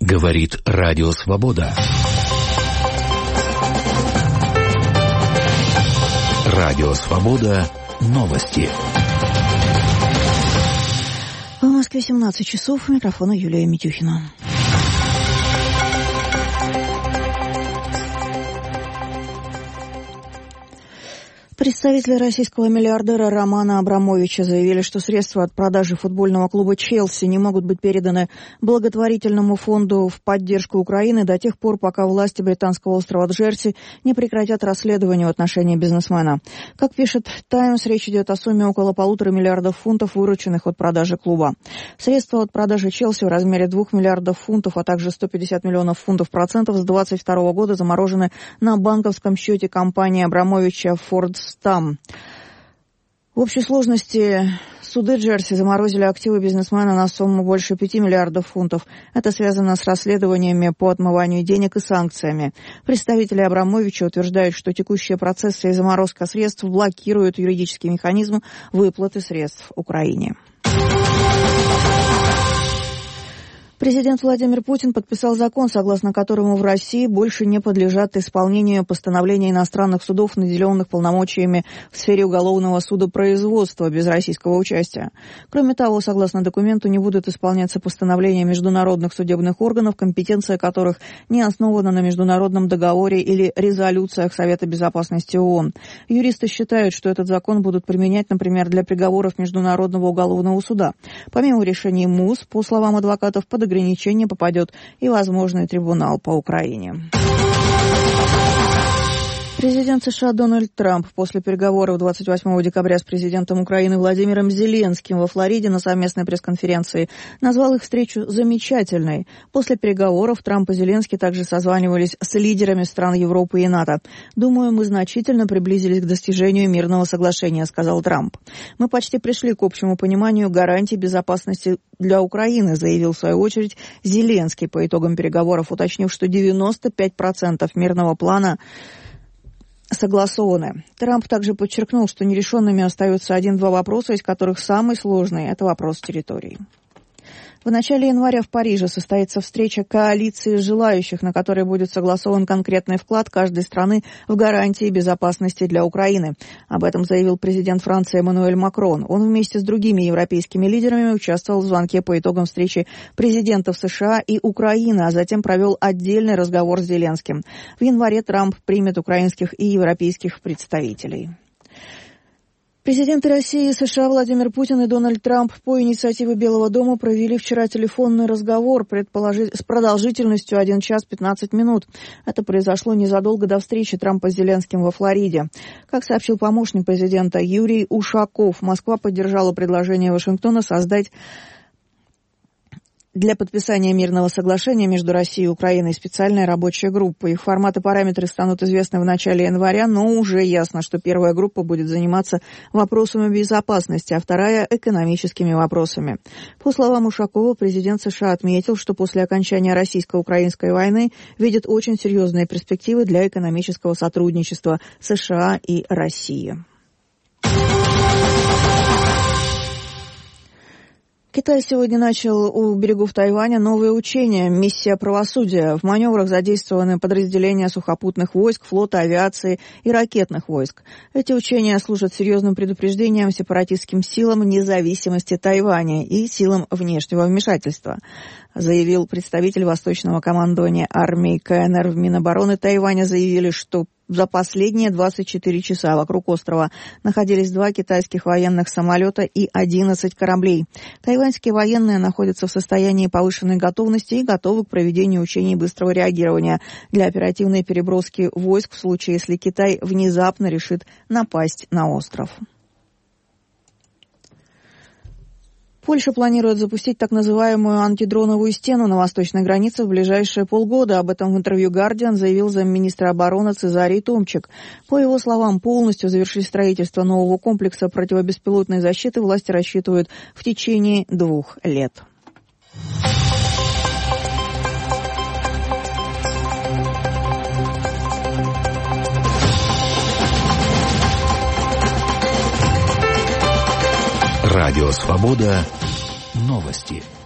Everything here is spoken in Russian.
Говорит Радио Свобода. Радио Свобода. Новости. В Москве 17 часов. У микрофона Юлия Митюхина. Представители российского миллиардера Романа Абрамовича заявили, что средства от продажи футбольного клуба «Челси» не могут быть переданы благотворительному фонду в поддержку Украины до тех пор, пока власти британского острова Джерси не прекратят расследование в отношении бизнесмена. Как пишет «Таймс», речь идет о сумме около 1,5 миллиарда фунтов, вырученных от продажи клуба. Средства от продажи «Челси» в размере 2 миллиардов фунтов, а также 150 миллионов фунтов процентов с 2022 года заморожены на банковском счете компании Абрамовича «Фордстам». В общей сложности суды Джерси заморозили активы бизнесмена на сумму больше 5 миллиардов фунтов. Это связано с расследованиями по отмыванию денег и санкциями. Представители Абрамовича утверждают, что текущие процессы и заморозка средств блокируют юридический механизм выплаты средств Украине. Президент Владимир Путин подписал закон, согласно которому в России больше не подлежат исполнению постановления иностранных судов, наделенных полномочиями в сфере уголовного судопроизводства без российского участия. Кроме того, согласно документу, не будут исполняться постановления международных судебных органов, компетенция которых не основана на международном договоре или резолюциях Совета Безопасности ООН. Юристы считают, что этот закон будут применять, например, для приговоров Международного уголовного суда. Помимо решений МУС, по словам адвокатов, под ограничение попадет и возможный трибунал по Украине. Президент США Дональд Трамп после переговоров 28 декабря с президентом Украины Владимиром Зеленским во Флориде на совместной пресс-конференции назвал их встречу замечательной. После переговоров Трамп и Зеленский также созванивались с лидерами стран Европы и НАТО. «Думаю, мы значительно приблизились к достижению мирного соглашения», — сказал Трамп. «Мы почти пришли к общему пониманию гарантий безопасности для Украины», — заявил в свою очередь Зеленский по итогам переговоров, уточнив, что 95% мирного плана согласованы. Трамп также подчеркнул, что нерешенными остаются 1-2 вопроса, из которых самый сложный – это вопрос территории. В начале января в Париже состоится встреча коалиции желающих, на которой будет согласован конкретный вклад каждой страны в гарантии безопасности для Украины. Об этом заявил президент Франции Эммануэль Макрон. Он вместе с другими европейскими лидерами участвовал в звонке по итогам встречи президентов США и Украины, а затем провел отдельный разговор с Зеленским. В январе Трамп примет украинских и европейских представителей. Президенты России и США Владимир Путин и Дональд Трамп по инициативе Белого дома провели вчера телефонный разговор с продолжительностью 1 час 15 минут. Это произошло незадолго до встречи Трампа с Зеленским во Флориде. Как сообщил помощник президента Юрий Ушаков, Москва поддержала предложение Вашингтона создать для подписания мирного соглашения между Россией и Украиной специальная рабочая группа. Их формат и параметры станут известны в начале января, но уже ясно, что первая группа будет заниматься вопросами безопасности, а вторая – экономическими вопросами. По словам Ушакова, президент США отметил, что после окончания российско-украинской войны видит очень серьезные перспективы для экономического сотрудничества США и России. Китай сегодня начал у берегов Тайваня новые учения «Миссия правосудия». В маневрах задействованы подразделения сухопутных войск, флота, авиации и ракетных войск. Эти учения служат серьезным предупреждением сепаратистским силам независимости Тайваня и силам внешнего вмешательства, заявил представитель Восточного командования армии КНР. В Минобороны Тайваня заявили, что за последние 24 часа вокруг острова находились 2 китайских военных самолета и 11 кораблей. Тайваньские военные находятся в состоянии повышенной готовности и готовы к проведению учений быстрого реагирования для оперативной переброски войск в случае, если Китай внезапно решит напасть на остров. Польша планирует запустить так называемую антидроновую стену на восточной границе в ближайшие полгода. Об этом в интервью «Гардиан» заявил замминистра обороны Цезарий Томчик. По его словам, полностью завершить строительство нового комплекса противобеспилотной защиты власти рассчитывают в течение 2 лет. Радио Свобода. Новости.